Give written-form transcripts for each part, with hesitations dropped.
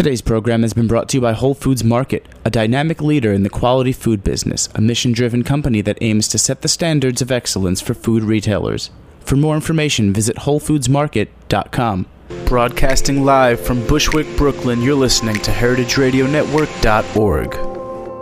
Today's program has been brought to you by Whole Foods Market, a dynamic leader in the quality food business, a mission-driven company that aims to set the standards of excellence for food retailers. For more information, visit WholeFoodsMarket.com. Broadcasting live from Bushwick, Brooklyn, you're listening to HeritageRadioNetwork.org.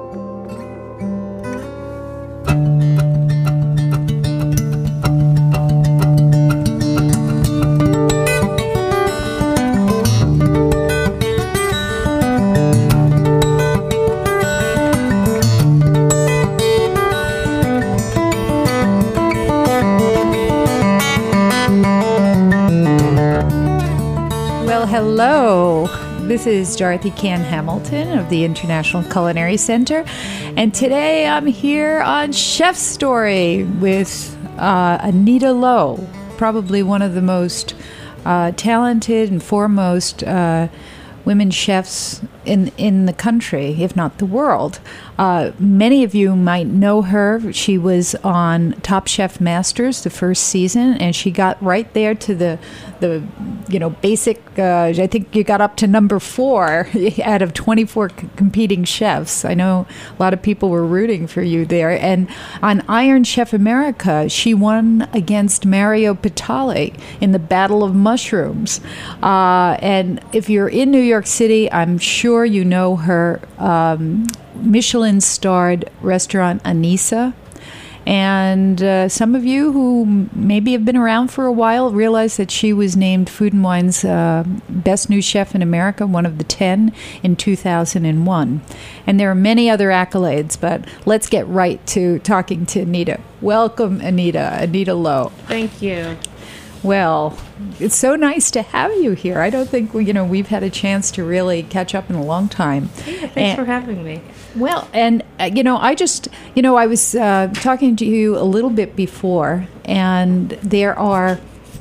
Hello, this is Dorothy Cann Hamilton of the International Culinary Center, and today I'm here on Chef Story with Anita Lowe, probably one of the most talented and foremost women chefs in the country, if not the world. Many of you might know her. She was on Top Chef Masters the first season, and she got right there to the basic. I think you got up to number 4 out of 24 competing chefs. I know a lot of people were rooting for you there. And on Iron Chef America, she won against Mario Batali in the Battle of Mushrooms. And if you're in New York City, I'm sure you know her Michelin-starred restaurant Anissa. And some of you who maybe have been around for a while realize that she was named Food & Wine's Best New Chef in America, one of the 10 in 2001. And there are many other accolades, but let's get right to talking to Anita. Welcome, Anita Lowe. Thank you. Well, it's so nice to have you here. I don't think we've had a chance to really catch up in a long time. Yeah, thanks for having me. Well, and I was talking to you a little bit before, and there are,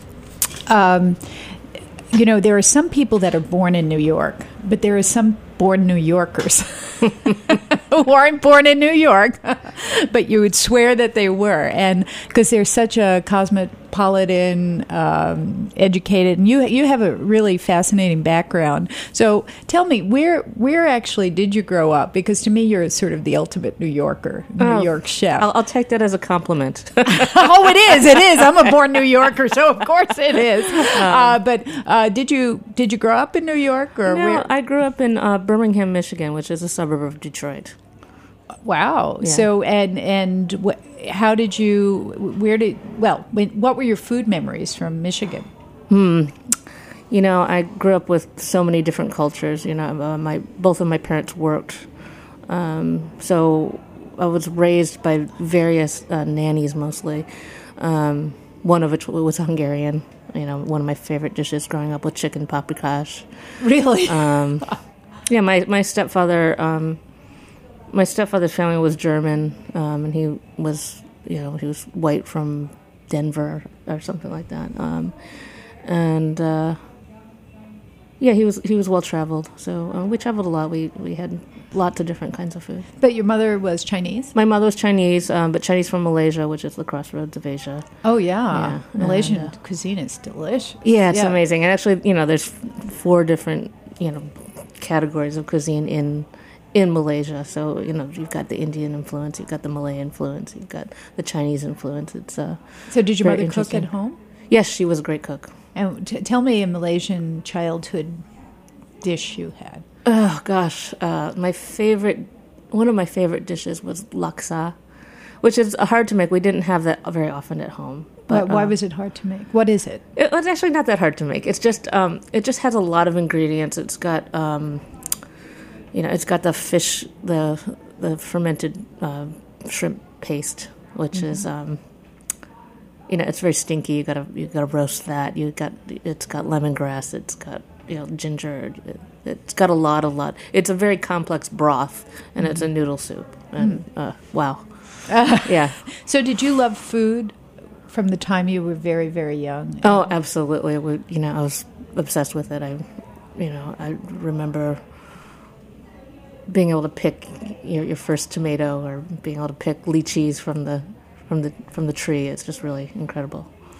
there are some people that are born in New York, but there are some born New Yorkers who aren't born in New York, but you would swear that they were, and because they're such a cosmopolitan, educated, and you have a really fascinating background. So tell me, where actually did you grow up? Because to me, you're sort of the ultimate New Yorker, New York chef. I'll take that as a compliment. Oh, it is. I'm a born New Yorker, so of course it is. But did you grow up in New York, or no, where? I grew up in Birmingham, Michigan, which is a suburb of Detroit. Wow. Yeah. So how did you? What were your food memories from Michigan? I grew up with so many different cultures. Both of my parents worked, so I was raised by various nannies mostly. One of which was Hungarian. One of my favorite dishes growing up was chicken paprikash. Really? Yeah, my stepfather. My stepfather's family was German, and he was white from Denver or something like that. He was well traveled. So we traveled a lot. We had lots of different kinds of food. But your mother was Chinese? My mother was Chinese, but Chinese from Malaysia, which is the crossroads of Asia. Oh yeah, Malaysian cuisine is delicious. Yeah, it's amazing. And actually, there's 4 different categories of cuisine in Malaysia. So, you've got the Indian influence, you've got the Malay influence, you've got the Chinese influence. It's So did your mother cook at home? Yes, she was a great cook. And tell me a Malaysian childhood dish you had. Oh, gosh. One of my favorite dishes was laksa, which is hard to make. We didn't have that very often at home. But why was it hard to make? What is it? It's actually not that hard to make. It's just it just has a lot of ingredients. It's got it's got the fish, the fermented shrimp paste, which is it's very stinky. You gotta roast that. It's got lemongrass. It's got ginger. It's got a lot. It's a very complex broth, and it's a noodle soup. And wow, yeah. So did you love food from the time you were very, very young? Oh, absolutely. I was obsessed with it. I remember being able to pick your first tomato, or being able to pick lychees from the tree. It's just really incredible.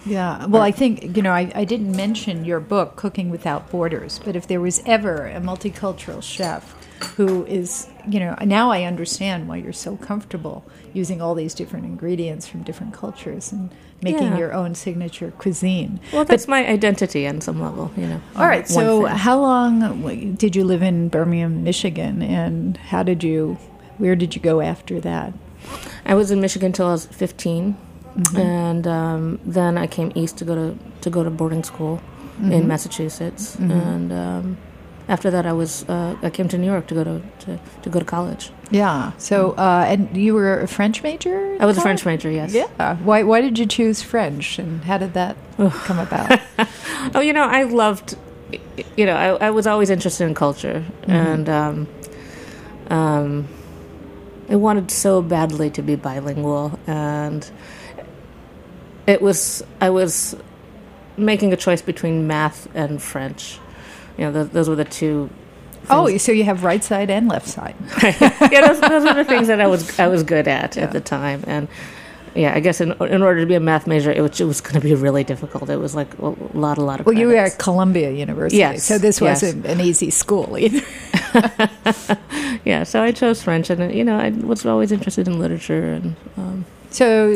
Yeah. Well, I think, I didn't mention your book, Cooking Without Borders, but if there was ever a multicultural chef who is, now I understand why you're so comfortable using all these different ingredients from different cultures and making your own signature cuisine. Well, that's my identity on some level, All right. So how long did you live in Birmingham, Michigan, and where did you go after that? I was in Michigan until I was 15. Mm-hmm. And then I came east to go to boarding school in Massachusetts, and after that I came to New York to go to college. Yeah. So and you were a French major? I was a French major. Yes. Yeah. Why did you choose French, and how did that come about? Oh, I loved. I was always interested in culture, and I wanted so badly to be bilingual, and I was making a choice between math and French. Those were the two things. Oh, so you have right side and left side. Yeah, those were the things that I was good at the time. And I guess in order to be a math major, it was going to be really difficult. It was like a lot of credits. Well, you were at Columbia University, so this wasn't an easy school either. Yeah, so I chose French, and I was always interested in literature and. So,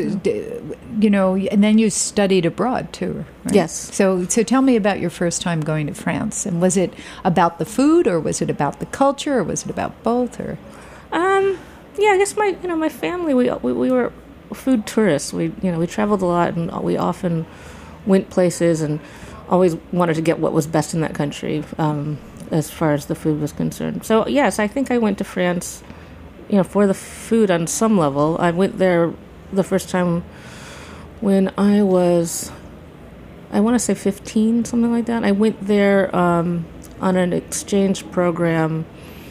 and then you studied abroad too, right? Yes. So tell me about your first time going to France. And was it about the food, or was it about the culture, or was it about both? Or I guess my family we were food tourists. We traveled a lot, and we often went places, and always wanted to get what was best in that country as far as the food was concerned. So yes, I think I went to France, for the food on some level. I went there the first time when I want to say 15, something like that. I went there on an exchange program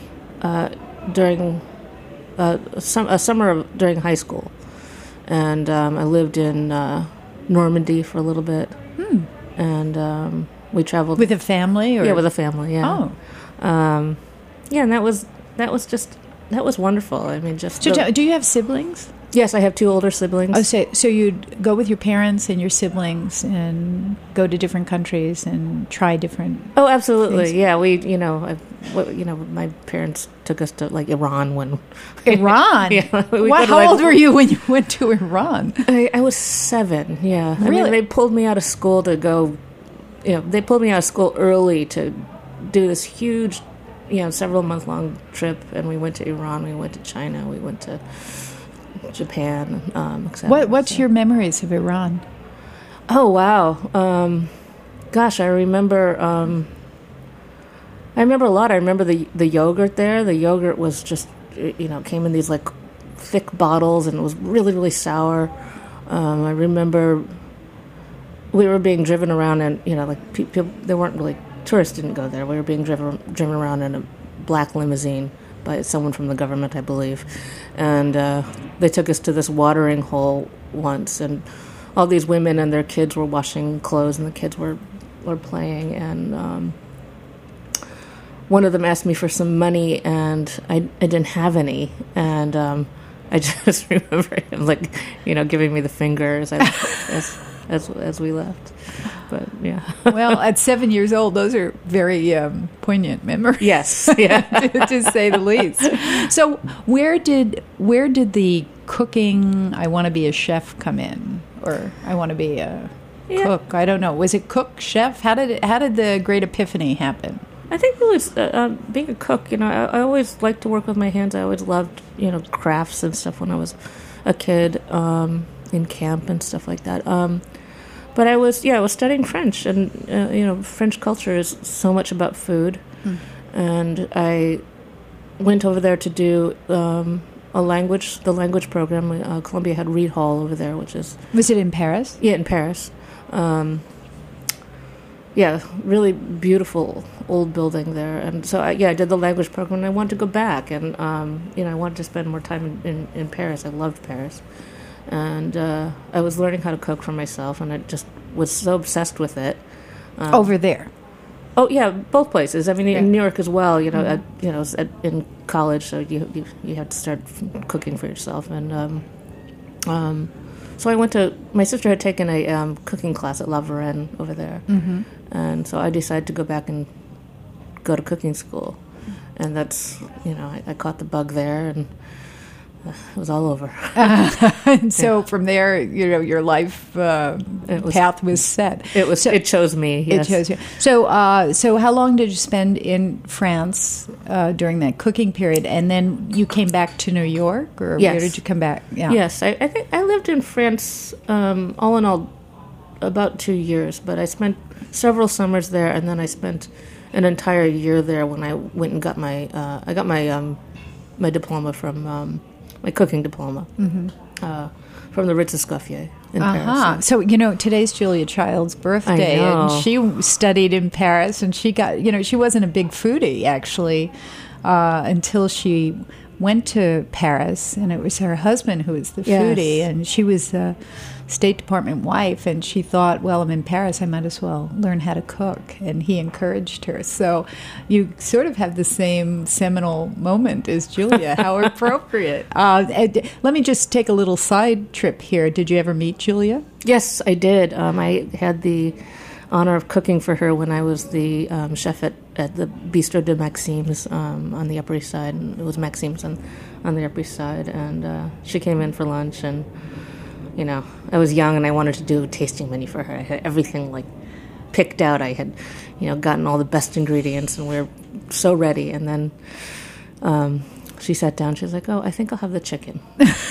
during a summer during high school, and I lived in Normandy for a little bit, and we traveled with a family. Or? Yeah, with a family. Yeah. Oh. And that was wonderful. I mean, just. Do you have siblings? Yes, I have two older siblings. Oh, so you'd go with your parents and your siblings and go to different countries and try different. Oh, absolutely. things. Yeah, we, my parents took us to like Iran when. Iran. How old were you when you went to Iran? I was 7. Yeah, really. I mean, they pulled me out of school to go. They pulled me out of school early to do this huge, several month-long trip, and we went to Iran, we went to China, we went to Japan, etc. What's your memories of Iran? Oh, wow. Gosh, I remember a lot. I remember the yogurt there. The yogurt was just, came in these like thick bottles, and it was really, really sour. I remember we were being driven around, and like people, there weren't really tourists didn't go there. We were being driven around in a black limousine by someone from the government, I believe, and they took us to this watering hole once, and all these women and their kids were washing clothes, and the kids were playing, and one of them asked me for some money, and I didn't have any, and I just remember him giving me the finger as we left. But yeah. Well, at 7 years old, those are very poignant memories. Yes, yeah, to say the least. So, where did the cooking? I want to be a chef come in, or I want to be a cook. I don't know. Was it cook, chef? How did the great epiphany happen? I think it was being a cook. I always liked to work with my hands. I always loved crafts and stuff when I was a kid in camp and stuff like that. But I was studying French, and French culture is so much about food, and I went over there to do the language program. Columbia had Reed Hall over there, which is. Was it in Paris? Yeah, in Paris. Really beautiful old building there, and so I did the language program, and I wanted to go back, and I wanted to spend more time in Paris. I loved Paris. And I was learning how to cook for myself, and I just was so obsessed with it. Over there? Oh yeah, both places. I mean, in New York as well. In college, so you have to start cooking for yourself. And So I went to, my sister had taken a cooking class at La Varenne over there. Mm-hmm. And so I decided to go back and go to cooking school. And that's, I caught the bug there, and it was all over. And so from there, your life path was set. It chose me. Yes. It chose you. So how long did you spend in France during that cooking period? And then you came back to New York, or Yes. where did you come back? Yeah. Yes, I think I lived in France, all in all, about 2 years. But I spent several summers there, and then I spent an entire year there when I went and got my my diploma from my cooking diploma from the Ritz Escoffier in Paris. So today's Julia Child's birthday, I know. and she studied in Paris, and she got she wasn't a big foodie actually until she went to Paris, and it was her husband who was the Yes. foodie, and she was the State Department wife, and she thought, well, I'm in Paris, I might as well learn how to cook, and he encouraged her. So you sort of have the same seminal moment as Julia. How appropriate. Let me just take a little side trip here. Did you ever meet Julia? Yes, I did. I had the honor of cooking for her when I was the chef at the Bistro de Maxime's on the Upper East Side. And it was Maxime's on the Upper East Side. And she came in for lunch, and, I was young and I wanted to do a tasting menu for her. I had everything, picked out. I had, gotten all the best ingredients, and we were so ready. And then she sat down. She was like, "Oh, I think I'll have the chicken."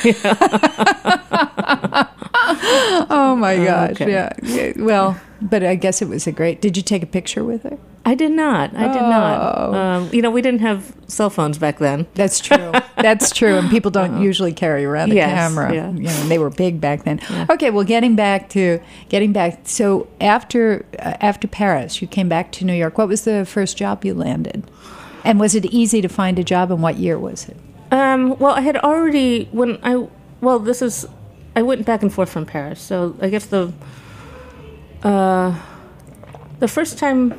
Oh my gosh! Okay. Yeah. Well, but I guess it was a great. Did you take a picture with her? I did not. We didn't have cell phones back then. That's true. That's true. And people don't usually carry around a Yes, camera. yeah. And they were big back then. Yeah. Okay. Well, getting back. So after Paris, you came back to New York. What was the first job you landed? And was it easy to find a job? And what year was it? Well, I had already I went back and forth from Paris. So I guess the first time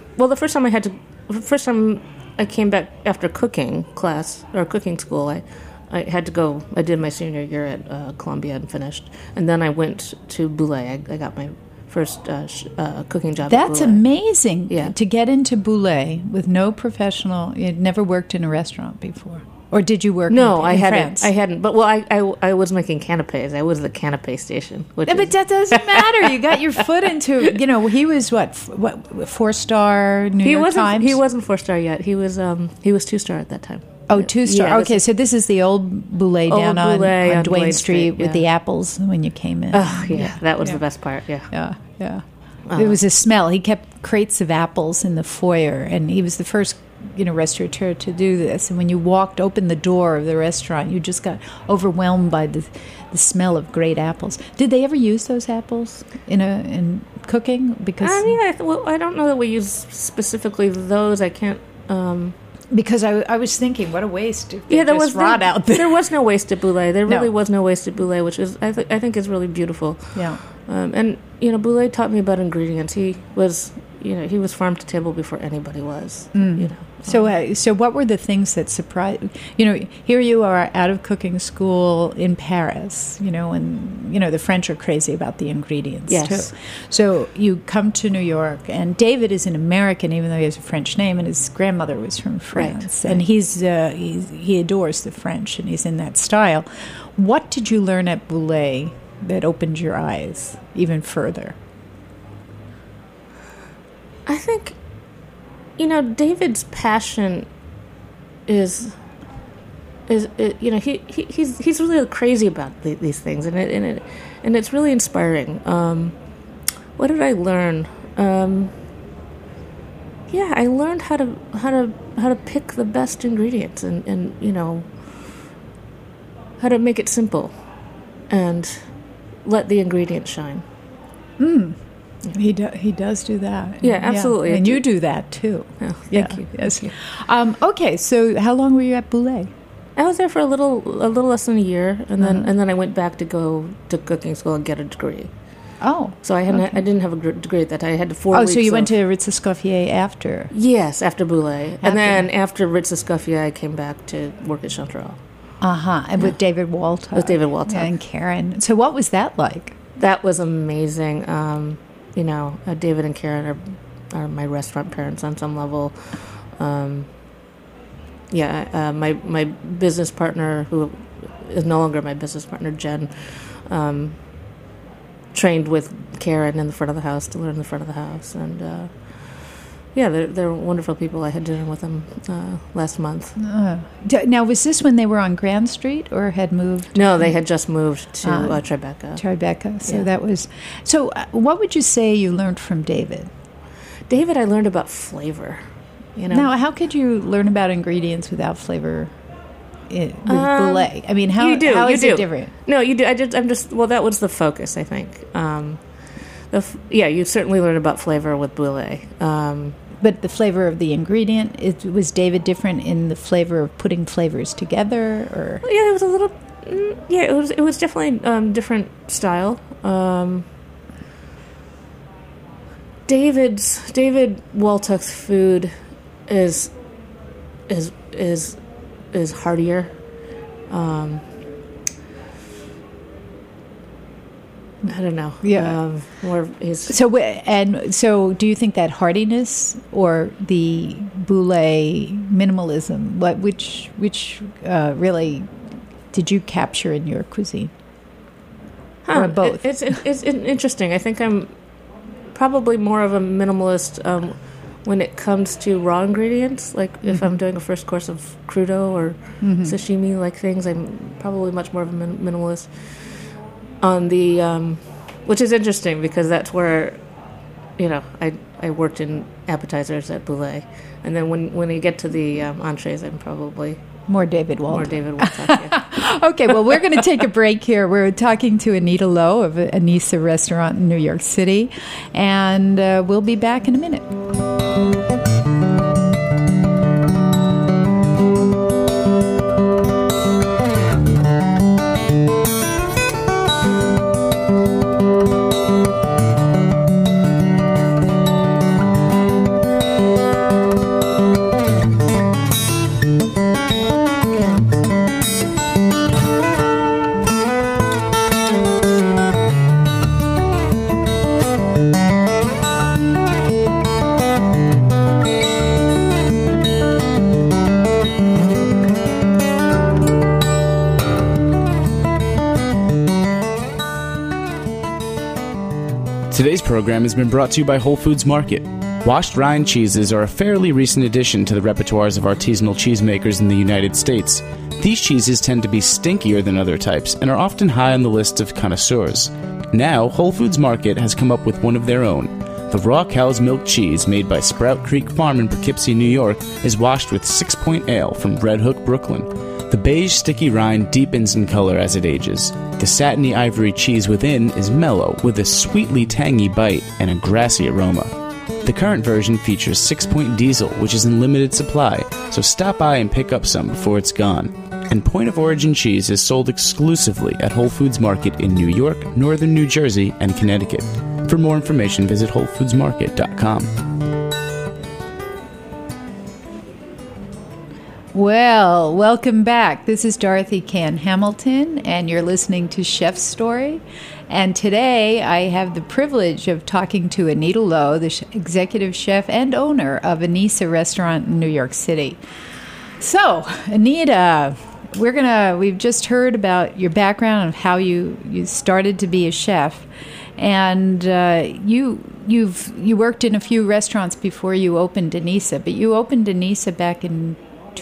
I came back after cooking class or cooking school, I had to go. I did my senior year at Columbia and finished, and then I went to Boulay. I got my first cooking job. That's at Boulay. amazing. Yeah. To get into Boulay with no professional. You'd never worked in a restaurant before, or did you work? No, in France? I hadn't. But I was making canapes. I was the canapé station. Yeah, but that doesn't matter. You got your foot into. He was what 4-star New York Times. He wasn't 4-star yet. He was 2-star at that time. Oh, 2-star. Yeah, so this is the old Boulay down on Duane Street with the apples when you came in. Oh, yeah. That was the best part, yeah. Yeah. There was a smell. He kept crates of apples in the foyer, and he was the first, restaurateur to do this. And when you opened the door of the restaurant, you just got overwhelmed by the smell of great apples. Did they ever use those apples in cooking? Because I don't know that we use specifically those. I can't... Because I was thinking, what a waste! There was rot out there. There was no waste at Boulay. There really was no waste at Boulay, which is I think is really beautiful. Yeah. And Boulay taught me about ingredients. He was farm to table before anybody was. So what were the things that surprised? Here you are out of cooking school in Paris. And the French are crazy about the ingredients yes. too. So you come to New York, and David is an American, even though he has a French name, and his grandmother was from France, right. and he adores the French, and he's in that style. What did you learn at Boulay that opened your eyes even further? I think, David's passion is he's really crazy about these things, and it's really inspiring. What did I learn? I learned how to pick the best ingredients, and how to make it simple, and let the ingredients shine. He does do that. Yeah, absolutely. Yeah. And you do that too. Oh, thank you. Yes. Okay, so how long were you at Boulay? I was there for a little less than a year, and then I went back to go to cooking school and get a degree. Oh, so I didn't have a degree at that time. I had 4 weeks. Oh, so you went to Ritz Escoffier after? Yes, after Boulay, and then after Ritz Escoffier, I came back to work at Chanterelle. And with David Walter. With David Walter and Karen. So what was that like? That was amazing. David and Karen are my restaurant parents on some level. My business partner, who is no longer my business partner, Jen, trained with Karen in the front of the house to learn the front of the house. And they're wonderful people. I had dinner with them last month. Now, was this when they were on Grand Street or had moved? No, they had just moved to Tribeca. Tribeca. So that was... So what would you say you learned from David? David, I learned about flavor. Now, how could you learn about ingredients without flavor with Boulé? I mean, how is it different? No, you do. That was the focus, I think. You certainly learn about flavor with Boulé. But the flavor of the ingredient, was David different in the flavor of putting flavors together? Or? Yeah, it was a little... it was definitely different style. David Waltuck's food is heartier. I don't know. Yeah. So do you think that heartiness or the Boulé minimalism, which really did you capture in your cuisine? Or both? It's interesting. I think I'm probably more of a minimalist when it comes to raw ingredients. Like if I'm doing a first course of crudo or sashimi-like things, I'm probably much more of a minimalist. On the, which is interesting because that's where, I worked in appetizers at Boulé, and then when you get to the entrees, I'm probably more David Waltuck. More David Waltuck. Yeah. Okay, well, we're going to take a break here. We're talking to Anita Lowe of Anissa Restaurant in New York City, and we'll be back in a minute. Today's program has been brought to you by Whole Foods Market. Washed rind cheeses are a fairly recent addition to the repertoires of artisanal cheesemakers in the United States. These cheeses tend to be stinkier than other types and are often high on the list of connoisseurs. Now, Whole Foods Market has come up with one of their own. The raw cow's milk cheese made by Sprout Creek Farm in Poughkeepsie, New York, is washed with 6 Point Ale from Red Hook, Brooklyn. The beige, sticky rind deepens in color as it ages. The satiny ivory cheese within is mellow, with a sweetly tangy bite and a grassy aroma. The current version features 6 Point Diesel, which is in limited supply, so stop by and pick up some before it's gone. And Point of Origin cheese is sold exclusively at Whole Foods Market in New York, Northern New Jersey, and Connecticut. For more information, visit WholeFoodsMarket.com. Well, welcome back. This is Dorothy Cann Hamilton, and you're listening to Chef's Story. And today I have the privilege of talking to Anita Lowe, the executive chef and owner of Anissa Restaurant in New York City. So, Anita, we've just heard about your background of how you started to be a chef, and you worked in a few restaurants before you opened Anissa, but you opened Anissa back in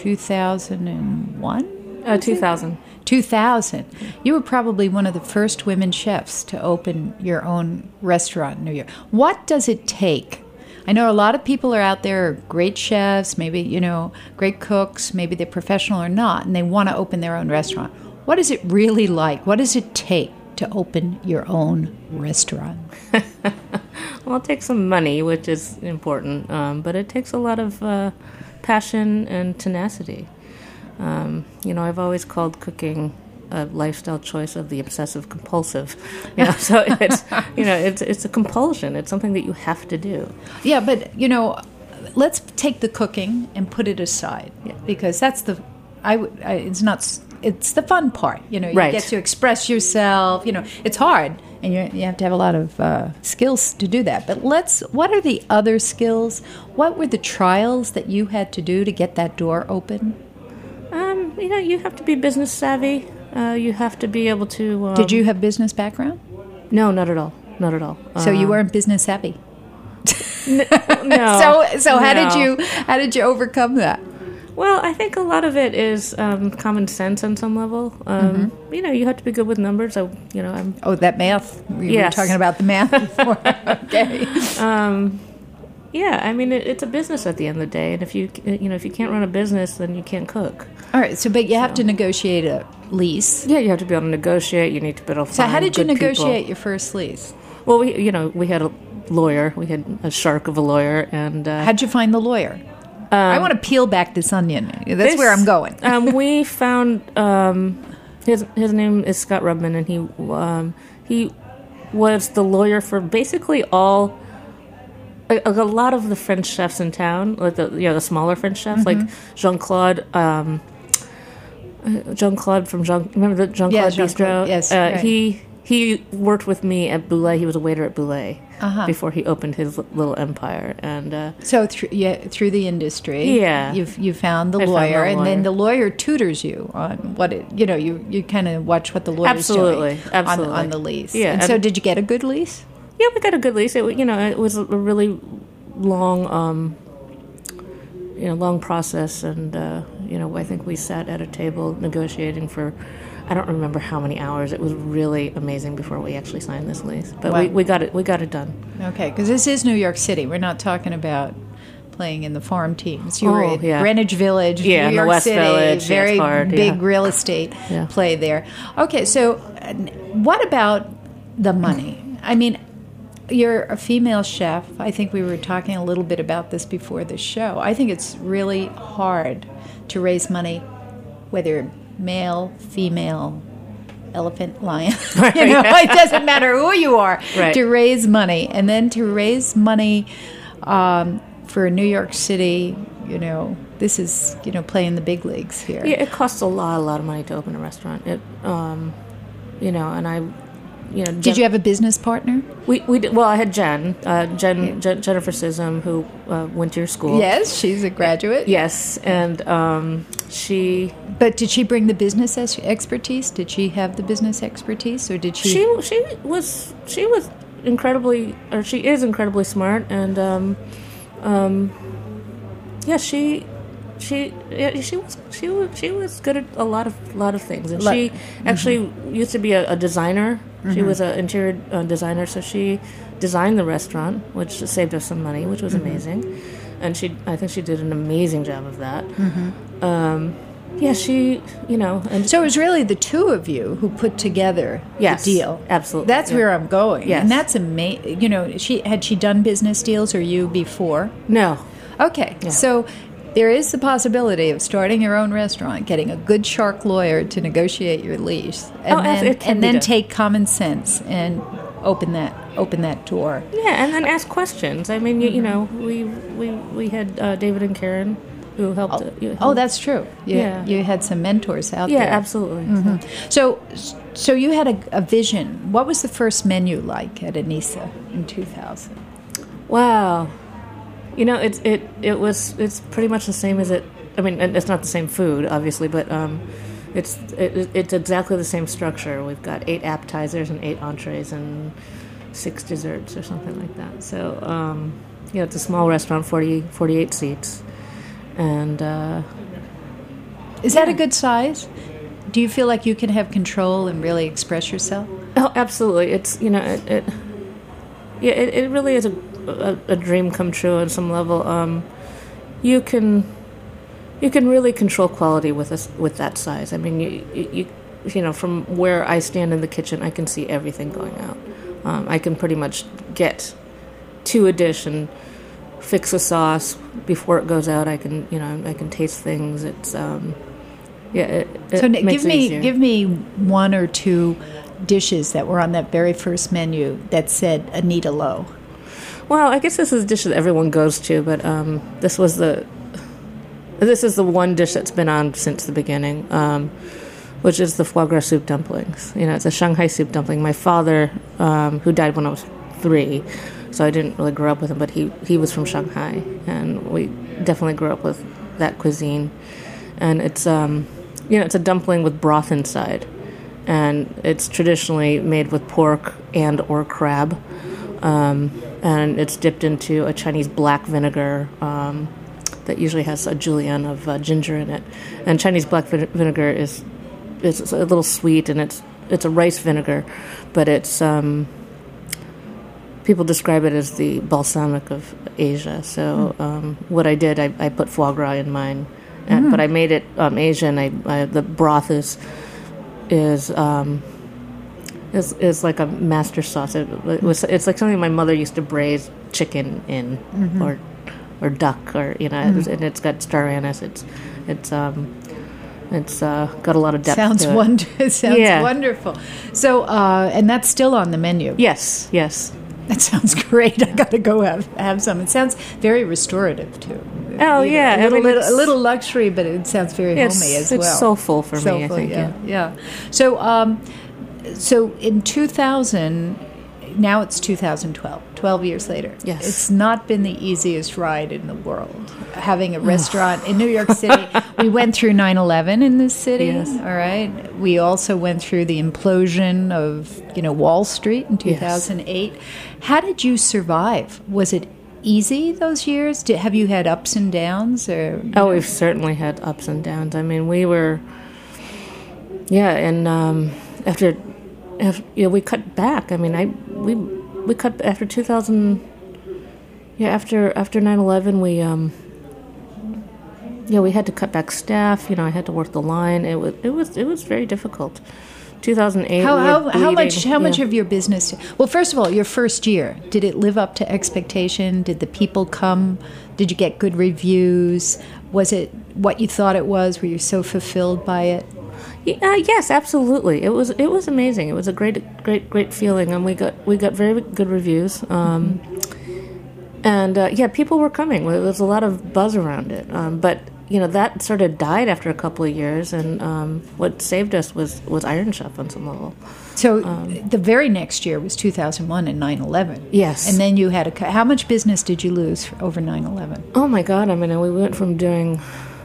2001? 2000. 2000. You were probably one of the first women chefs to open your own restaurant in New York. What does it take? I know a lot of people are out there, great chefs, maybe, great cooks, maybe they're professional or not, and they want to open their own restaurant. What is it really like? What does it take to open your own restaurant? Well, it takes some money, which is important, but it takes a lot of passion and tenacity. I've always called cooking a lifestyle choice of the obsessive compulsive. So it's a compulsion. It's something that you have to do. Yeah, but let's take the cooking and put it aside, because that's it's the fun part. You right. get to express yourself. It's hard. And you have to have a lot of skills to do that. But what are the other skills? What were the trials that you had to do to get that door open? You have to be business savvy. You have to be able to... Did you have business background? No, not at all. Not at all. So you weren't business savvy? No. So how No. did you overcome that? Well, I think a lot of it is common sense on some level. You have to be good with numbers. I'm... Oh, that math. We Yes. were talking about the math before. Okay. Yeah, I mean, it's a business at the end of the day, and if you can't run a business, then you can't cook. All right. But you have to negotiate a lease. Yeah, you have to be able to negotiate. You need to be able to So find how did you good people. negotiate your first lease? Well, we had a lawyer. We had a shark of a lawyer, and How'd you find the lawyer? I want to peel back this onion. That's where I'm going. We found his name is Scott Rubman, and he was the lawyer for basically all. A lot of the French chefs in town, like the smaller French chefs, like Jean-Claude from remember the Jean-Claude Yeah, Bistro? Jean-Claude, yes, right. He worked with me at Boulet. He was a waiter at Boulet Uh-huh. before he opened his little empire. And So through the industry, Yeah. you found the I found lawyer, the and then lawyer. the lawyer tutors you on what you kind of watch what the lawyer's Absolutely, doing absolutely. on the lease. Yeah, and so and- did you get a good lease? yeah, we got a good lease. It was a really long long process, and I think we sat at a table negotiating for I don't remember how many hours. It was really amazing before we actually signed this lease, but Wow. we got it done. Okay, because this is New York City. We're not talking about playing in the farm teams. You were Oh, at yeah. Greenwich Village, Yeah, New in the York West City, Village. Yeah, very it's hard, big yeah. real estate Yeah. play there. Okay, so what about the money? I mean, you're a female chef. I think we were talking a little bit about this before the show. I think it's really hard to raise money, whether male, female, elephant, lion. It doesn't matter who you are, Right. to raise money. And then to raise money for New York City, this is, playing the big leagues here. Yeah, it costs a lot of money to open a restaurant. It, and I, Did you have a business partner? We did, well, I had Jennifer Sism, who went to your school. Yes, she's a graduate. Yes, and she But did she bring the business expertise? Did she have the business expertise, or did she? she was incredibly, or she is incredibly smart, and she was good at a lot of things, and she actually used to be a designer. She was an interior designer, so she designed the restaurant, which saved us some money, which was amazing. And I think she did an amazing job of that. And So it was really the two of you who put together Yes, the deal. absolutely, That's yeah. where I'm going. Yes. And that's amazing. Had she done business deals or you before? no, Okay, Yeah. so there is the possibility of starting your own restaurant, getting a good shark lawyer to negotiate your lease, and it can be then done. take common sense and open that door. yeah, and then ask questions. I mean, we had David and Karen who helped. Oh, that's true. Yeah. You had some mentors out yeah, there. absolutely. So you had a vision. What was the first menu like at Anissa in 2000? Wow. It's pretty much the same as it. I mean, it's not the same food, obviously, but it's exactly the same structure. We've got 8 appetizers and 8 entrees and 6 desserts or something like that. So, it's a small restaurant, 48 seats, and Is that a good size? Do you feel like you can have control and really express yourself? oh, absolutely, it's it really is a dream come true on some level. You can really control quality with that size. I mean, you from where I stand in the kitchen, I can see everything going out. I can pretty much get to a dish and fix a sauce before it goes out. I can taste things. It's So makes it easier. give me 1 or 2 dishes that were on that very first menu that said Anita Lowe. Well, I guess this is a dish that everyone goes to, but this is the one dish that's been on since the beginning, which is the foie gras soup dumplings. It's a Shanghai soup dumpling. My father, who died when I was 3, so I didn't really grow up with him, but he was from Shanghai, and we definitely grew up with that cuisine. And it's it's a dumpling with broth inside, and it's traditionally made with pork and or crab, and it's dipped into a Chinese black vinegar that usually has a julienne of ginger in it. And Chinese black vinegar is a little sweet, and it's a rice vinegar, but it's people describe it as the balsamic of Asia. So what I did, I put foie gras in mine, but I made it Asian. The broth is like a master sauce. It's like something my mother used to braise chicken in, or duck, or and it's got star anise. It's got a lot of depth. Sounds to it. Sounds wonderful. So and that's still on the menu. Yes. That sounds great. I got to go have some. It sounds very restorative too. Oh yeah, a little luxury, but it sounds very homey as well. It's soulful for me, I think. Yeah. So in 2000, now it's 2012. 12 years later. Yes, it's not been the easiest ride in the world. Having a restaurant in New York City, we went through 9/11 in this city. Yes. All right. We also went through the implosion of Wall Street in 2008. Yes. How did you survive? Was it easy those years? Have you had ups and downs? We've certainly had ups and downs. I mean, we were, and after we cut back. I mean, we cut after 2000. Yeah, after 9/11, we had to cut back staff. I had to work the line. It was very difficult. 2008. How much of your business? Well, first of all, your first year, did it live up to expectation? Did the people come? Did you get good reviews? Was it what you thought it was? Were you so fulfilled by it? Yes, absolutely. It was amazing. It was a great feeling, and we got very good reviews. And people were coming. There was a lot of buzz around it. But that sort of died after a couple of years, and what saved us was Iron Chef on some level. So the very next year was 2001 and 9/11. Yes. And then you had how much business did you lose over 9/11? Oh my God! I mean, we went from doing,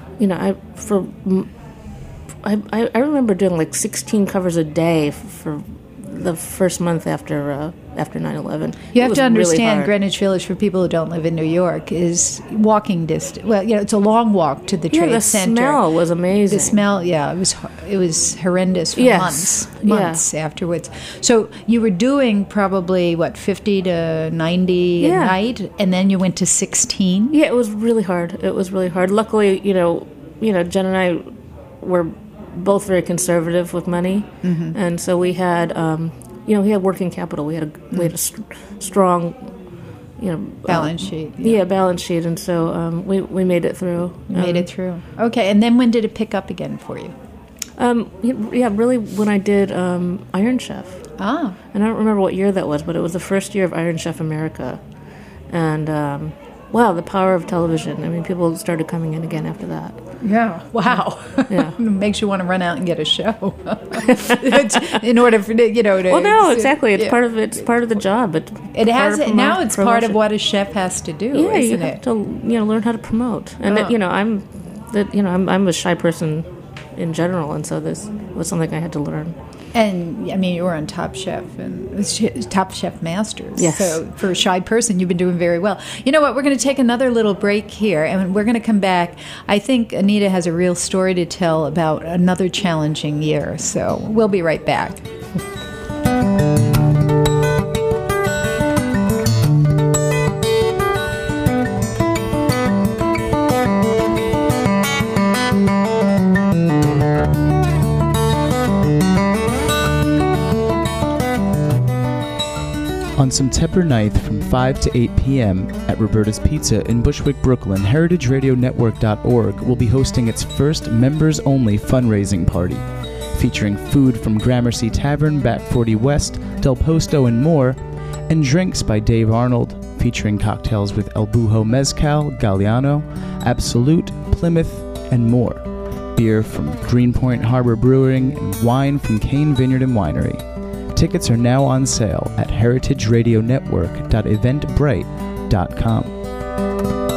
I remember doing like 16 covers a day for the first month after 9/11. You have to understand, really Greenwich Village, for people who don't live in New York, is walking distance. Well, it's a long walk to the trade center. The smell was amazing. The smell, it was horrendous for months afterwards. So you were doing probably 50 to 90 a night, and then you went to 16. Yeah, it was really hard. Luckily, Jen and I were both very conservative with money, and so we had, we had working capital. We had a strong, balance sheet. Yeah, balance sheet, and so we made it through. Okay, and then when did it pick up again for you? Really when I did Iron Chef. Ah, and I don't remember what year that was, but it was the first year of Iron Chef America, and wow, the power of television. I mean, people started coming in again after that. Yeah. Wow. Yeah. It makes you want to run out and get a show. In order for to. Well, no, exactly. It's part of the job. It has now. It's part of what a chef has to do. Yeah, isn't you have to learn how to promote. And I'm a shy person in general, and so this was something I had to learn. And I mean, you were on Top Chef and Top Chef Masters. Yes. So for a shy person, you've been doing very well. You know what? We're going to take another little break here, and we're going to come back. I think Anita has a real story to tell about another challenging year. So we'll be right back. On September 9th from 5 to 8 p.m. at Roberta's Pizza in Bushwick, Brooklyn, HeritageRadioNetwork.org will be hosting its first members-only fundraising party, featuring food from Gramercy Tavern, Back 40 West, Del Posto, and more, and drinks by Dave Arnold, featuring cocktails with El Bujo Mezcal, Galliano, Absolute, Plymouth, and more. beer from Greenpoint Harbor Brewing, and wine from Cane Vineyard and Winery. Tickets are now on sale at heritageradionetwork.eventbrite.com.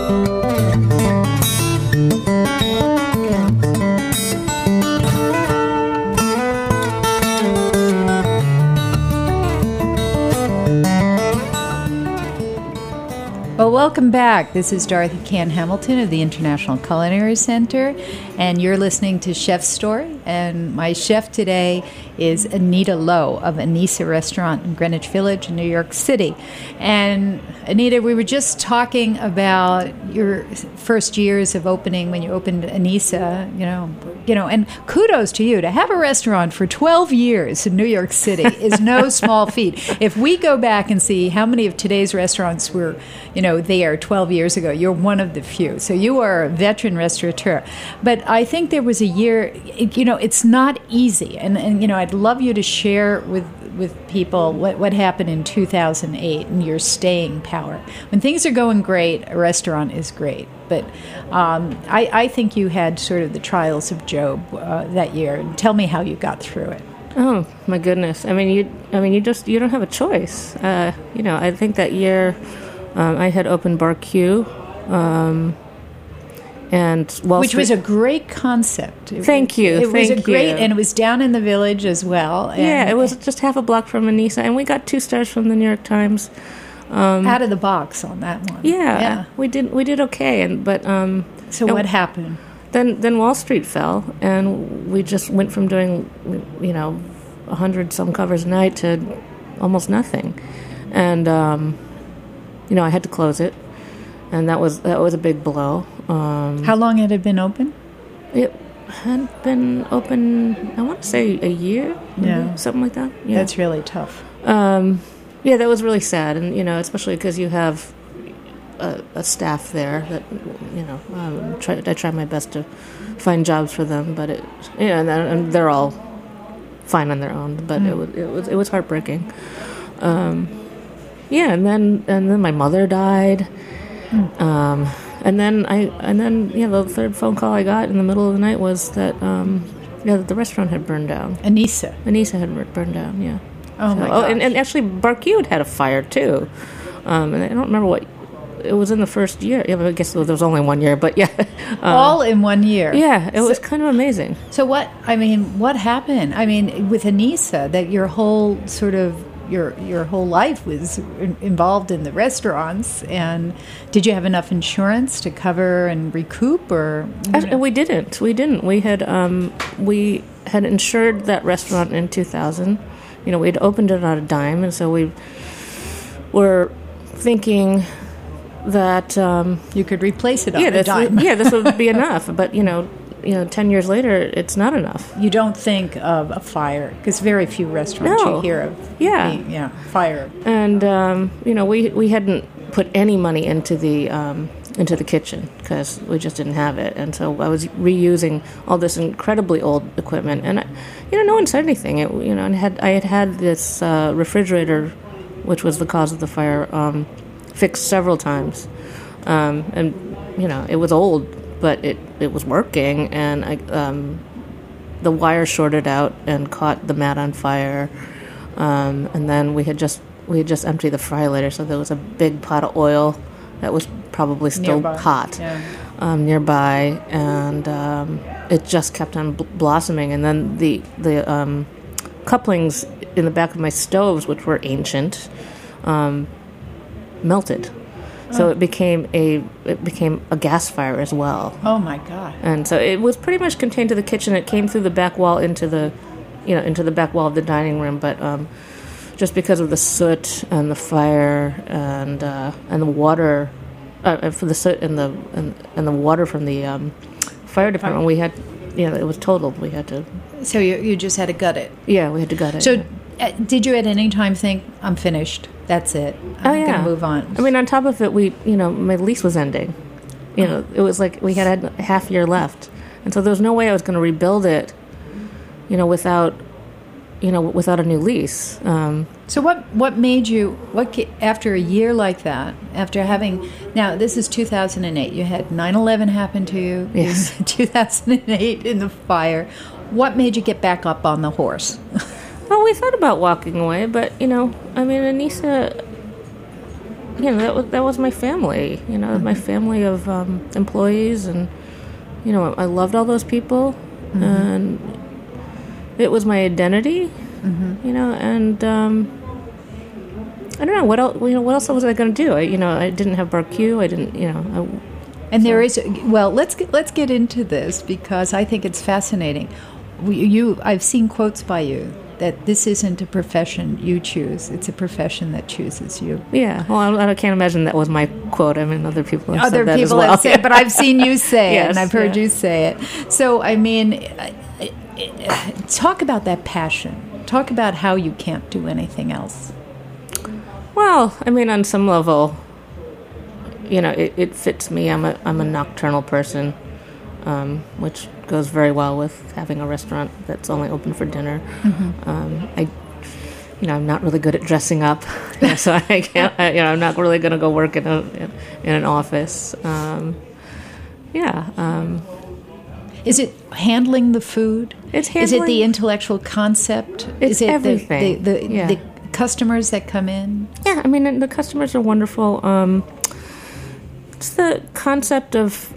Well, welcome back. This is Dorothy Cann Hamilton of the International Culinary Center, and you're listening to Chef's Story. And my chef today is Anita Lowe of Anissa Restaurant in Greenwich Village in New York City. And Anita, we were just talking about your first years of opening when you opened Anissa, and kudos to you. To have a restaurant for 12 years in New York City is no small feat. If we go back and see how many of today's restaurants were, there 12 years ago, you're one of the few. So you are a veteran restaurateur. But I think there was a year, it's not easy. And I'd love you to share with people what happened in 2008 and your staying power. When things are going great, a restaurant is great. But I think you had sort of the trials of Job that year. Tell me how you got through it. Oh my goodness! You don't have a choice. I think that year I had opened Bar Q, and which was a great concept. Thank you. It was great, and it was down in the Village as well. And it was just half a block from Anissa, and we got 2 stars from the New York Times. Out of the box on that one. Yeah. We did okay, So what happened? Then Wall Street fell, and we just went from doing 100 some covers a night to almost nothing, and I had to close it, and that was a big blow. How long had it been open? It had been open, I want to say a year, something like that. Yeah. That's really tough. Yeah, that was really sad, and especially because you have a staff there that I try my best to find jobs for them, but and they're all fine on their own, but it was heartbreaking. And then my mother died, and then the third phone call I got in the middle of the night was that the restaurant had burned down. Anissa had burned down. Yeah. Oh my gosh. And actually Bar Q had a fire too, and I don't remember what. It was in the first year. Yeah, but I guess there was only 1 year, but yeah. All in 1 year. Yeah, it was kind of amazing. So what happened? With Anissa, that your whole sort of your whole life was involved in the restaurants, and did you have enough insurance to cover and recoup, or? We didn't. We had insured that restaurant in 2000. We had opened it on a dime, and so we were thinking that you could replace it on a dime. This would be enough. But 10 years later, it's not enough. You don't think of a fire, because very few restaurants you hear of. Fire. And we hadn't put any money into the kitchen because we just didn't have it, and so I was reusing all this incredibly old equipment, and no one said anything. I had this refrigerator, which was the cause of the fire, fixed several times, and it was old, but it was working, and the wire shorted out and caught the mat on fire, and then we had just emptied the fry later, so there was a big pot of oil that was probably still hot nearby, and it just kept on blossoming, and then the couplings in the back of my stoves, which were ancient, melted. So it became a gas fire as well. Oh my God! And so it was pretty much contained to the kitchen. It came through the back wall into the back wall of the dining room. But just because of the soot and the fire and the water, for the soot and the water from the fire department, we had it was totaled. We had to. So you just had to gut it. Yeah, we had to gut it. So did you at any time think, I'm finished? That's it. I'm going to move on. On top of it, my lease was ending. It was like we had a half year left. And so there was no way I was going to rebuild it, without without a new lease. So what made you, after a year like that, after having, now this is 2008, you had 9/11 happen to you, Yes. in 2008 in the fire. What made you get back up on the horse? Well, we thought about walking away, but, Anissa, that was my family, my family of employees, and, I loved all those people, and it was my identity, and I don't know what else. What else was I going to do? I didn't have BarQ. I didn't. And there is, well, let's get into this because I think it's fascinating. I've seen quotes by you that this isn't a profession you choose; it's a profession that chooses you. Yeah. Well, I can't imagine that was my quote. I mean, other people have said that Other as people well. have said, but I've seen you say it, Yes, and I've heard yeah. you say it. So, I mean, talk about that passion. Talk about how you can't do anything else. Well, I mean, on some level, it fits me. I'm a nocturnal person, which goes very well with having a restaurant that's only open for dinner. I'm not really good at dressing up, so I can't. I'm not really going to go work in an office. Is it handling the food? It's Is it handling- the intellectual concept? It's Is it everything. the customers that come in? Yeah, I mean, the customers are wonderful. It's the concept of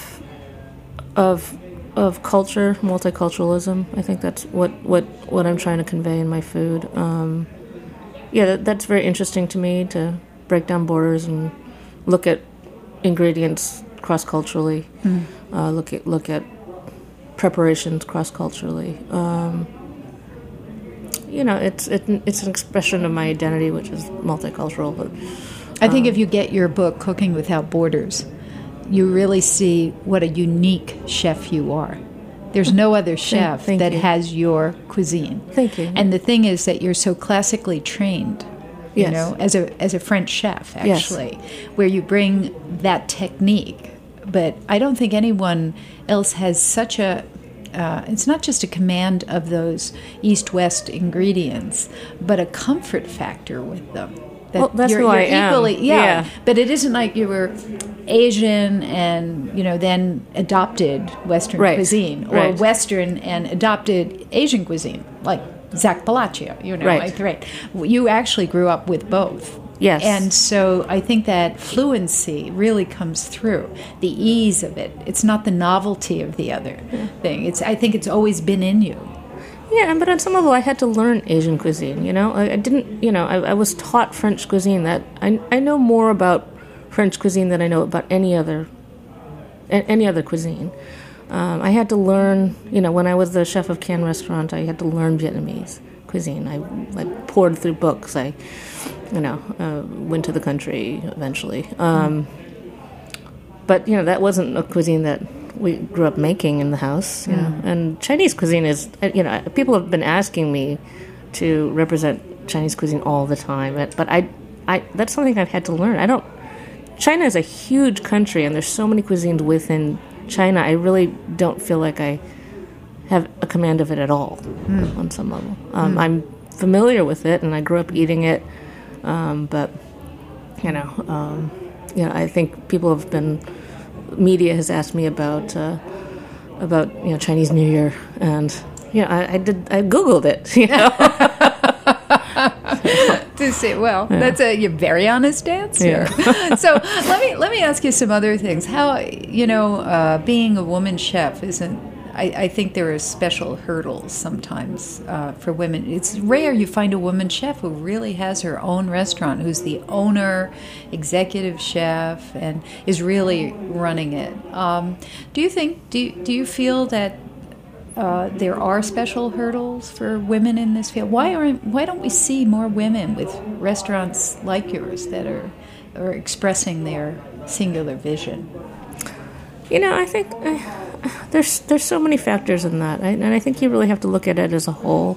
culture, multiculturalism. I think that's what I'm trying to convey in my food. That's very interesting to me, to break down borders and look at ingredients cross-culturally. Look at preparations cross-culturally. It's an expression of my identity, which is multicultural. But I think if you get your book, Cooking Without Borders, you really see what a unique chef you are. There's no other chef Thank that you. has your cuisine. Thank you. And the thing is that you're so classically trained, Yes. as a French chef, actually, where you bring that technique. But I don't think anyone else has such a... it's not just a command of those East-West ingredients, but a comfort factor with them. That Well, that's you're, who I you're am. equally, Yeah. But it isn't like you were Asian and then adopted Western Right. cuisine, or Right. Western and adopted Asian cuisine, like Zach Palacio. Right. Right. You actually grew up with both. Yes. And so I think that fluency really comes through, the ease of it. It's not the novelty of the other thing. I think it's always been in you. Yeah, but on some level, I had to learn Asian cuisine. I didn't. I was taught French cuisine. That I know more about French cuisine than I know about any other cuisine. I had to learn. When I was the chef of Cannes restaurant, I had to learn Vietnamese cuisine. I poured through books. I went to the country eventually. But that wasn't a cuisine that we grew up making in the house. And Chinese cuisine is, people have been asking me to represent Chinese cuisine all the time, but I that's something I've had to learn. China is a huge country, and there's so many cuisines within China. I really don't feel like I have a command of it at all on some level. I'm familiar with it, and I grew up eating it, but I think people have been. Media has asked me about Chinese New Year, and I Googled it. To say, well, that's a very honest answer. So let me ask you some other things. How being a woman chef isn't. I think there are special hurdles sometimes for women. It's rare you find a woman chef who really has her own restaurant, who's the owner, executive chef, and is really running it. Do you feel that there are special hurdles for women in this field? Why don't we see more women with restaurants like yours that are expressing their singular vision? I think there's so many factors in that, and I think you really have to look at it as a whole.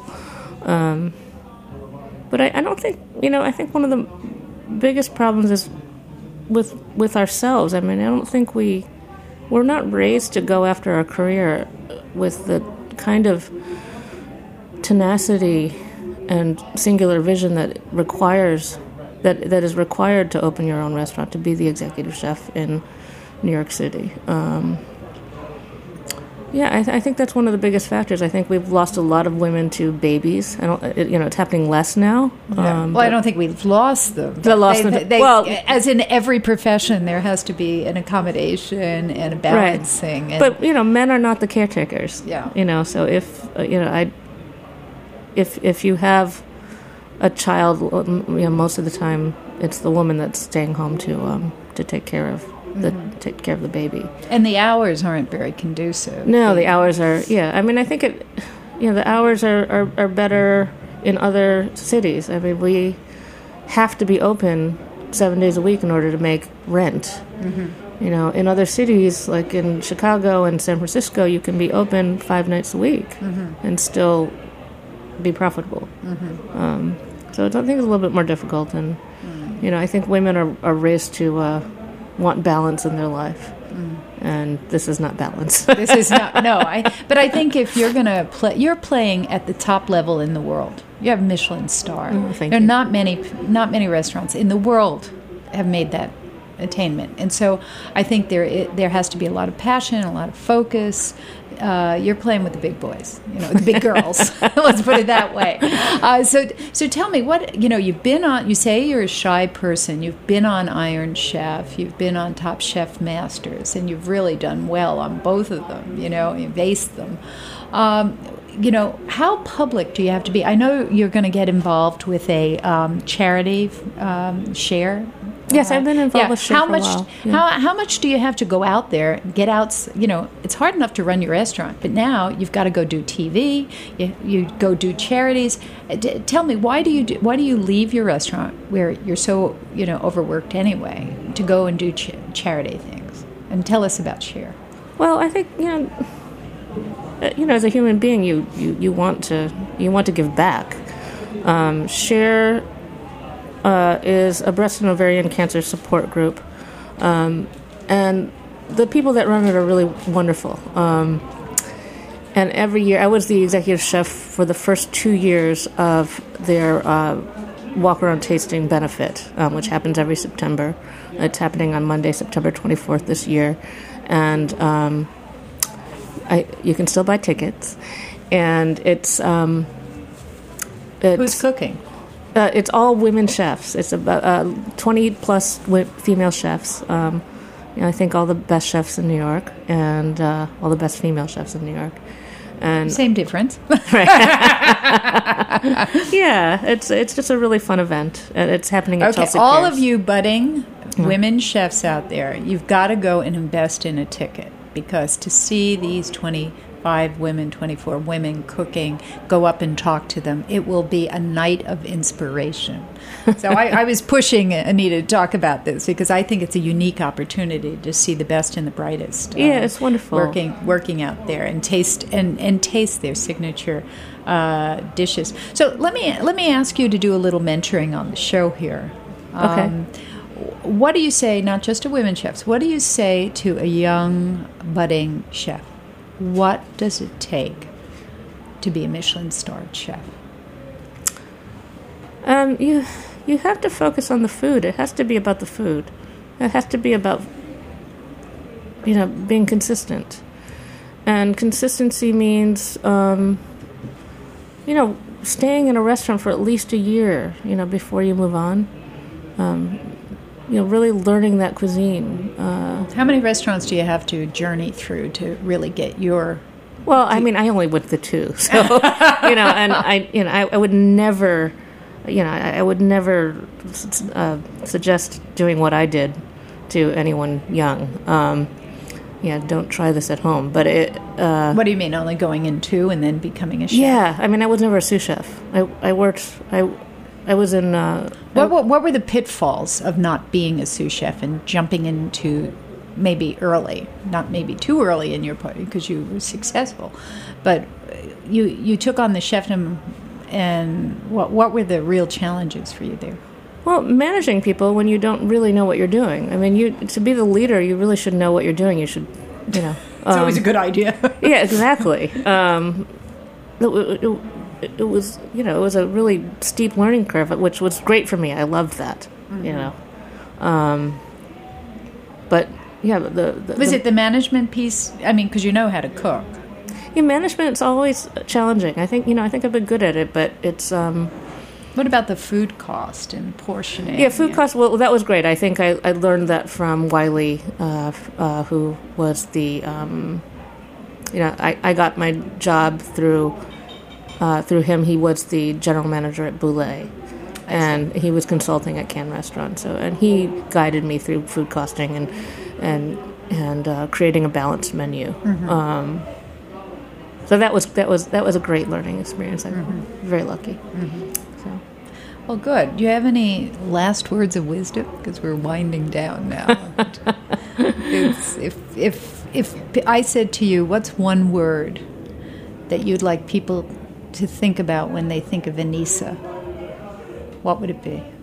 But I don't think I think one of the biggest problems is with ourselves. I mean, I don't think we're not raised to go after our career with the kind of tenacity and singular vision that is required to open your own restaurant, to be the executive chef in New York City. I think that's one of the biggest factors. I think we've lost a lot of women to babies. It's happening less now. I don't think we've lost them. As in every profession, there has to be an accommodation and a balancing. Right. But men are not the caretakers. Yeah. So if you have a child, most of the time it's the woman that's staying home to take care of the baby. And the hours aren't very conducive. No, the hours are. Yeah, I mean, I think the hours are better in other cities. I mean, we have to be open 7 days a week in order to make rent. Mm-hmm. In other cities like in Chicago and San Francisco, you can be open 5 nights a week and still be profitable. Mm-hmm. So I think it's a little bit more difficult, and I think women are raised to want balance in their life, and this is not balance. This is not. No, but I think if you're going to play, you're playing at the top level in the world. You have a Michelin star. There are not many restaurants in the world have made that attainment, and so I think there has to be a lot of passion, a lot of focus. You're playing with the big boys, the big girls. Let's put it that way. So tell me, what you've been on. You say you're a shy person. You've been on Iron Chef. You've been on Top Chef Masters, and you've really done well on both of them. You've aced them. How public do you have to be? I know you're going to get involved with a charity, Share. Yes, I've been involved with Share for a while. How much do you have to go out there, get out? It's hard enough to run your restaurant, but now you've got to go do TV. You go do charities. Tell me, why do you leave your restaurant where you're so overworked anyway to go and do charity things? And tell us about Share. Well, I think as a human being, you want to give back. Share is a breast and ovarian cancer support group, and the people that run it are really wonderful. And every year, I was the executive chef for the first 2 years of their walk around tasting benefit, which happens every September. It's happening on Monday, September 24th this year, and you can still buy tickets, and it's who's cooking? It's all women chefs. It's about 20-plus female chefs. I think all the best chefs in New York, and all the best female chefs in New York. And same difference. Yeah, it's just a really fun event. It's happening at Chelsea all Piers. of you budding women chefs out there, you've got to go and invest in a ticket, because to see these 25 women, 24 women cooking, go up and talk to them, it will be a night of inspiration. So I was pushing Anita to talk about this because I think it's a unique opportunity to see the best and the brightest. It's wonderful. Working out there and taste their signature dishes. So let me ask you to do a little mentoring on the show here. Okay. What do you say, not just to women chefs, what do you say to a young budding chef? What does it take to be a Michelin-starred chef? You have to focus on the food. It has to be about the food. It has to be about being consistent. And consistency means staying in a restaurant for at least a year, before you move on. Really learning that cuisine. How many restaurants do you have to journey through to really get your? Well, I mean, I only went to 2, so and I would never, I would never suggest doing what I did to anyone young. Don't try this at home. But what do you mean? Only going in 2 and then becoming a chef? Yeah, I mean, I was never a sous chef. I was in. What were the pitfalls of not being a sous chef and jumping into maybe early, not maybe too early in your part because you were successful, but you took on the chefdom, and what were the real challenges for you there? Well, managing people when you don't really know what you're doing. I mean, to be the leader, you really should know what you're doing. You should, It's always a good idea. Yeah, exactly. it was, you know, it was a really steep learning curve, which was great for me. I loved that, you know. But yeah, was it the management piece? I mean, because you know how to cook. Yeah, management's always challenging. I think I've been good at it, but it's. What about the food cost and portioning? Yeah, food cost. Well, that was great. I think I learned that from Wiley, who was the. I got my job through him. He was the general manager at Boulé, and he was consulting at Cannes Restaurant. So, and he guided me through food costing and creating a balanced menu. So that was a great learning experience. I'm very lucky. So. Well, good. Do you have any last words of wisdom? Because we're winding down now. If I said to you, what's one word that you'd like people to think about when they think of Anissa, what would it be?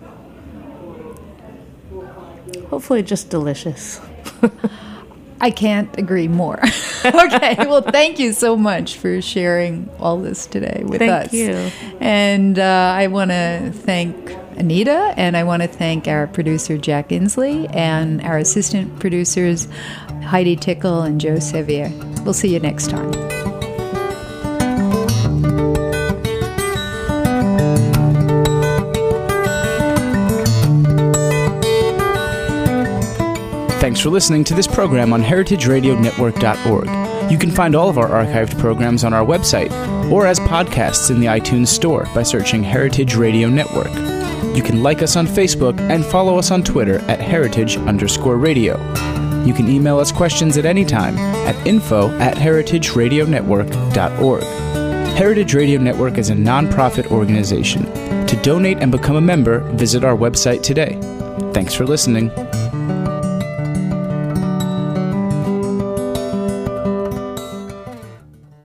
Hopefully just delicious. I can't agree more. Okay, well, thank you so much for sharing all this today with us. Thank you. And I want to thank Anita, and I want to thank our producer, Jack Inslee, and our assistant producers, Heidi Tickle and Joe Sevier. We'll see you next time. Thanks for listening to this program on heritageradionetwork.org. You can find all of our archived programs on our website or as podcasts in the iTunes Store by searching Heritage Radio Network. You can like us on Facebook and follow us on Twitter at @heritage_radio. You can email us questions at any time at info@heritageradionetwork.org. Heritage Radio Network is a nonprofit organization. To donate and become a member, visit our website today. Thanks for listening.